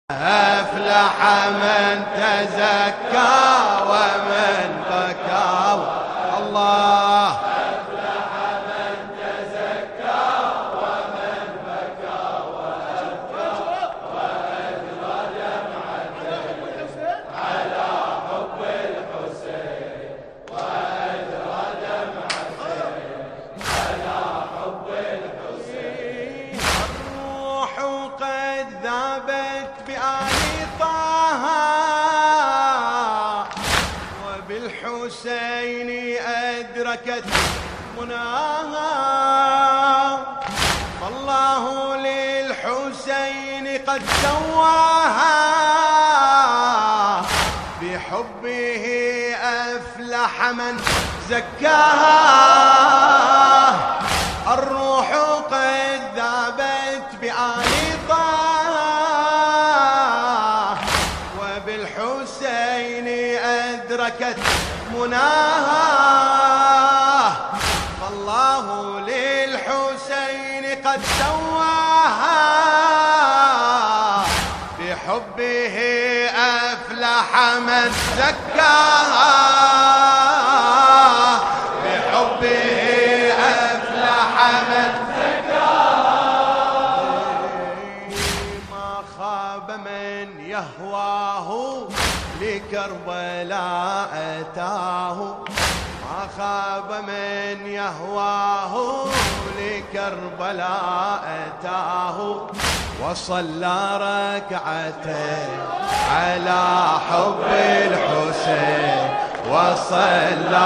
أفلح من تزكى ومن بكى. الله أفلح من تزكى ومن بكى وأجرى دمعته على حب الحسين وأجرى دمعته على حب الحسين. الروح قد ذابت بآل طه وبالحسين أدركت مناها. فالله للحسين قد سواها بحبه أفلح من زكاها. الروح قد ذابت بآل طه وبالحسين أدركت مناها. فالله للحسين قد سواها بحبه أفلح من زكاها. بحبه أفلح من زكاها. ما خاب من يهواه لكربلاء أتاه. ما خاب من يهواه لكربلاء أتاه. وصلى ركعتين على حب الحسين. وصلى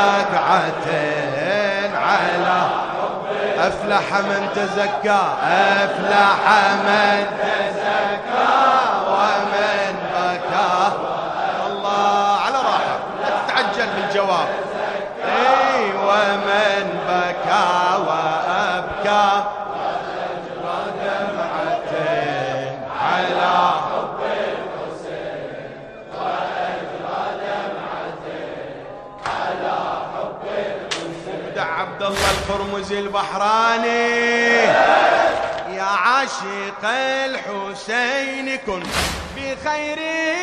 ركعتين على أفلح من تزكى. أفلح من تزكى ومن بكى. الله على راحة لا تتعجل بالجواب. اي ومن بكى وأبكى وأجرى دمعتين على حب الحسين وأجرى دمعته على حب الحسين. مبدع عبد الله القرمزي البحراني. يا عاشق الحسين كن بخير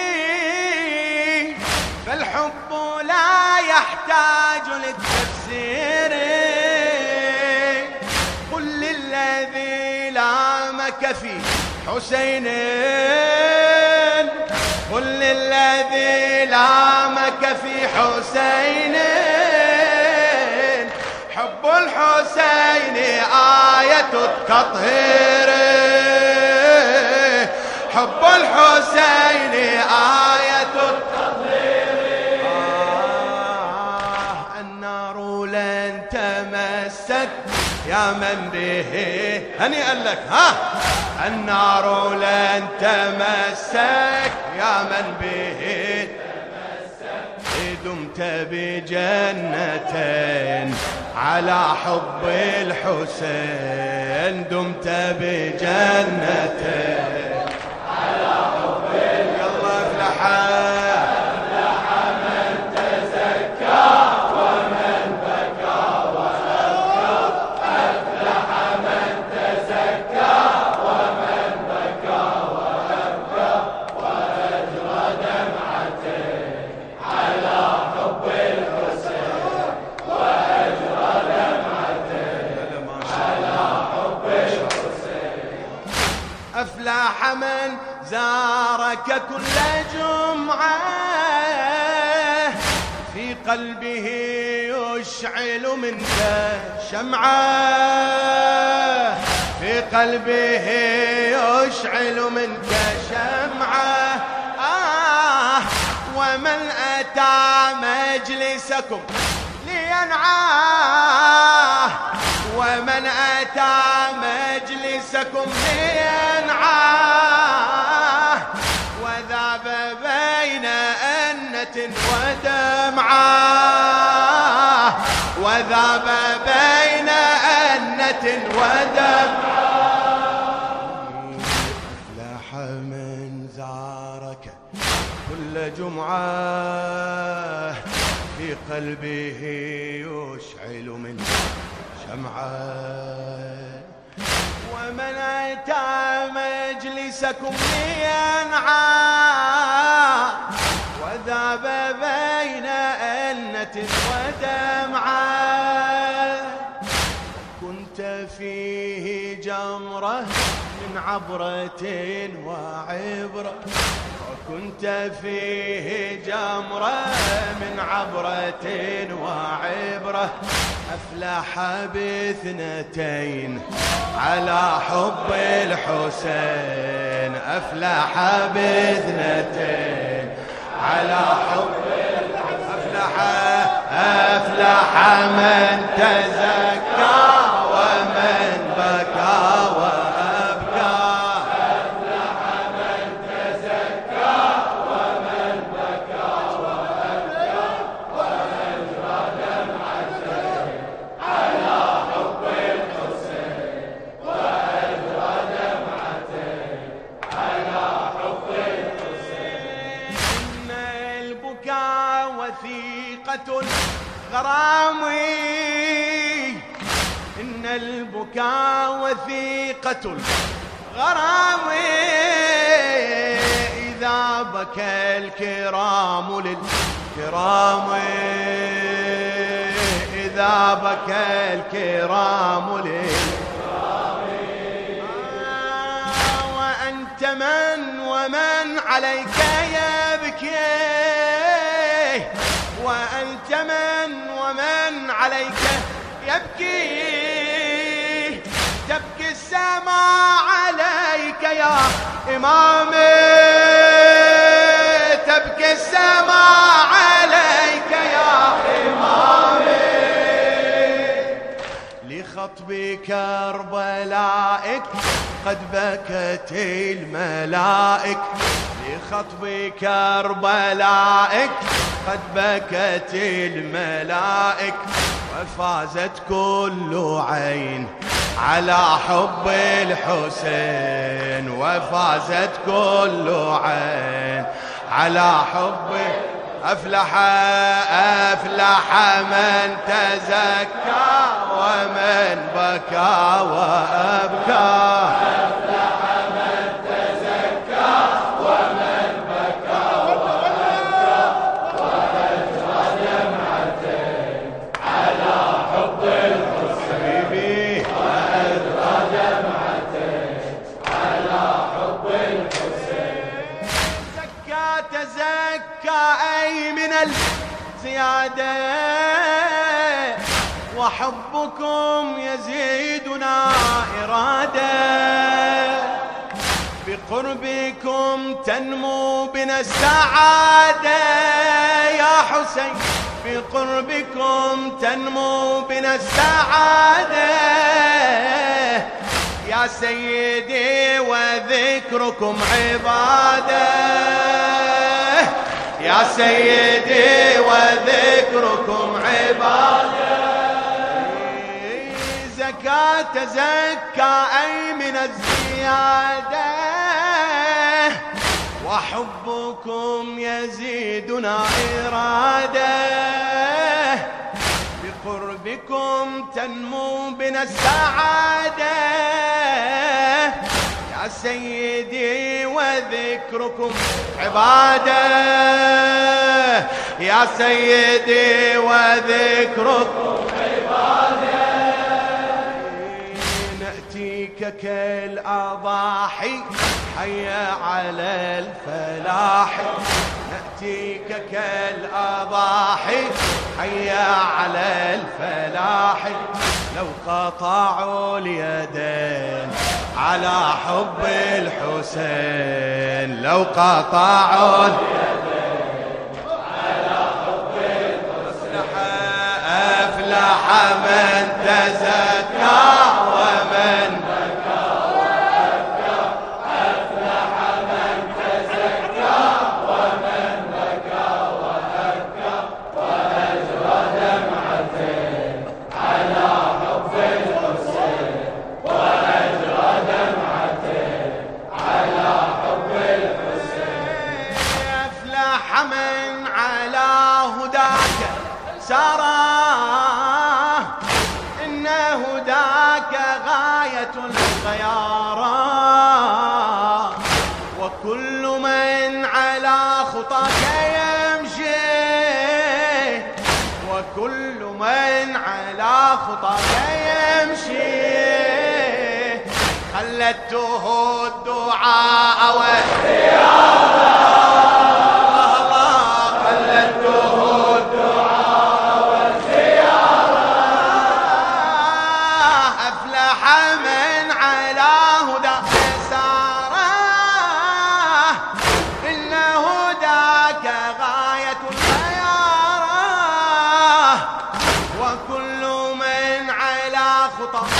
فالحب لا يحتاج للتفسير. قل للذي لامك في حسين. قل للذي لامك في حسين. حب الحسين آية تطهير. حب الحسين آية تطهير. النار لن تمسك يا من به هنيئا لك. النار لن تمسك يا من به دمت بجنتين على حب الحسين. دمت بجنتين على حب الحسين. يلا افلحا. أفلح من تزكى ومن بكى وأبكى. أفلح من تزكى ومن بكى وأبكى وأجرى دمعته على حب الحسين وأجرى دمعته على حب الحسين. أفلح من زارك كل جمعة في قلبه يشعل منك شمعة. في قلبه يشعل منك شمعة. ومن أتى مجلسكم لينعاه. ومن أتى مجلسكم لينعاه. وذاب بين أنة ودمعة. وذاب بين أنة ودمعة. أفلح من زارك كل جمعة في قلبه يشعل من شمعة. ومن أتى مجلسكم لينعاه. ودمعة كنت فيه جمرة من عبرة وعبرة وكنت فيه جمرة من عبرة وعبرة أفلح باثنتين على حب الحسين أفلح باثنتين على حب أفلح من تزكى ومن بكى وأبكى أفلح من تزكى ومن بكى وأبكى وأجرى دمعتين على حب الحسين وأجرى دمعتين على حب الحسين إن البكاء وثيقة الغرام إن البكاء وثيقة الغرام إذا بكى الكرام للكرام إذا بكى الكرام للكرام وأنت من ومن عليك يبكي وأنت من ومن عليك يبكي تبكي السماء عليك يا إمامي تبكي السماء عليك يا إمامي لخطب كربلائك قد بكت الملائك لخطب كربلائك قد بكت الملائك وفازت كل عين على حب الحسين وفازت كل عين على حب أفلح من تزكى ومن بكى وأبكى أفلح من تزكى ومن بكى وأبكى وأجرى دمعتين على حب الحسين وأجرى دمعتين على حب الحسين زكى تزكى أي من الزيادة وحبكم يزيدنا إرادة بقربكم تنمو بنا السعادة يا حسين بقربكم تنمو بنا السعادة يا سيدي وذكركم عبادة يا سيدي وذكركم عبادة زكاة تزكى أي من الزيادة وحبكم يزيدنا إرادة بقربكم تنمو بنا السعادة يا سيدي وذكركم عبادة يا سيدي وذكركم عبادة نأتيك كالأضاحي حي على الفلاح نأتيك كالأضاحي حي على الفلاح لو قطعوا اليدين على حب الحسين لو قطعوا اليدين على حب الحسين أفلح من تزكى ومن بكى وأبكى أفلح من تزكى ومن بكى وأبكى وأجرى دمعتين على حب الحسين وأجرى دمعتين على حب الحسين أفلح من على هداك سارا إن هداك غاية الخيارى وكل من على خطاك يمشي خطاك يمشي خلته الدعاء والزيارة خلته الدعاء والزيارة أفلح من على هدى ساره إن هداك غاية الخيارة وكل من على خطاك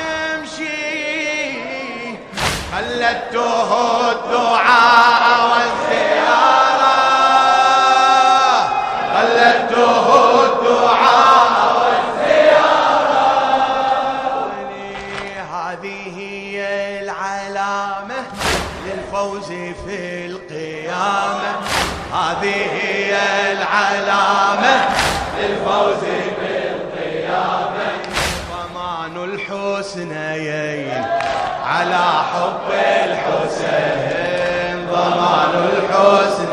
خلته الدعاء والزيارة خلته الدعاء والزيارة هذه هي العلامة للفوز في القيامة هذه هي العلامة للفوز في القيامة ضمان الحسنيين على حب الحسين ضمان الحسن